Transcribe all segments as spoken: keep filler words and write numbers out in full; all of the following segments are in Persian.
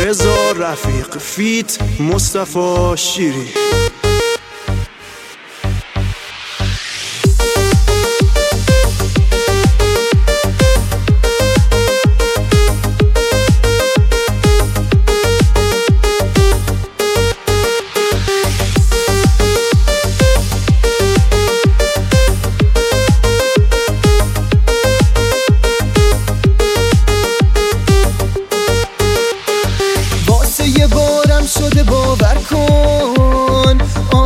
رضا رفیق فیت مصطفی شیری. شده باور کن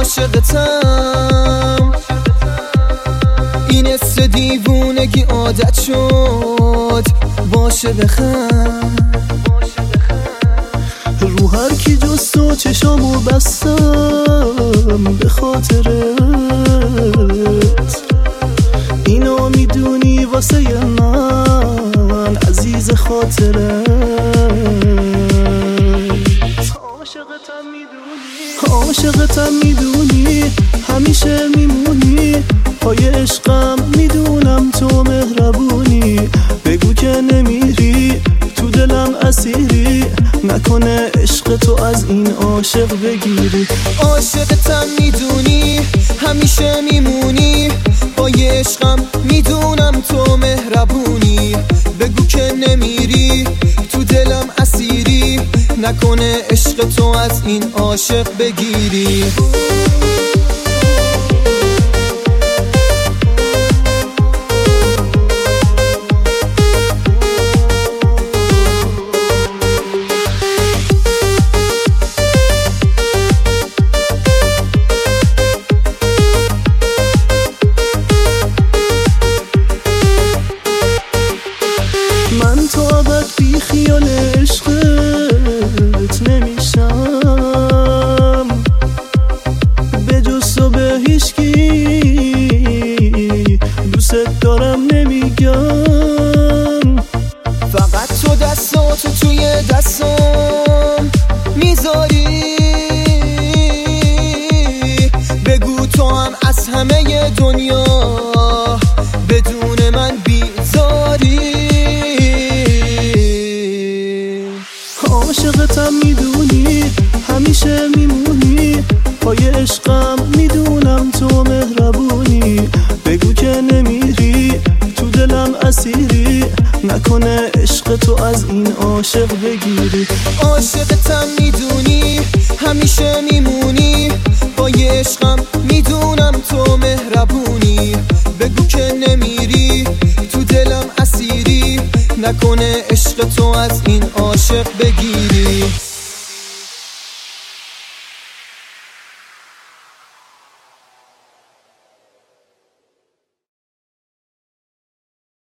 عاشقتم، این حس دیوونگی عادت شد باشه بخند. رو هر کی جز تو چشامو بستم به خاطرت، اینو میدونی واسه من عزیز خاطرت. عاشقتم میدونی همیشه میمونی، پای عشقم میدونم تو مهربونی. بگو که نمیری تو دلم اسیری، نکنه عشق تو از این عاشق بگیری. عاشقتم میدونی همیشه میمونی، پای عشقم میدونم تو مهربونی. بگو که نمیری تو دلم اسیری، نکنه عشق تو از این عاشق بگیری. من تو ابد بی خیال عشقت نمیشم، به جز تو به هیچکی دوست دارم نمیگم. فقط تو دستاتو توی دستم میذاری، بگو تو هم از همه دنیا بدون من بیزاری. عاشقتم میدونی همیشه میمونی، پای عشقم میدونم تو مهربونی. بگو که نمیری تو دلم اسیری، نکنه عشق تو از این عاشق بگیری. عاشقتم میدونی همیشه میمونی، پای عشقم میدونم تو مهربونی. بگو که نمیری تو دلم اسیری، نکنه عشق تو از این عاشق بگیری.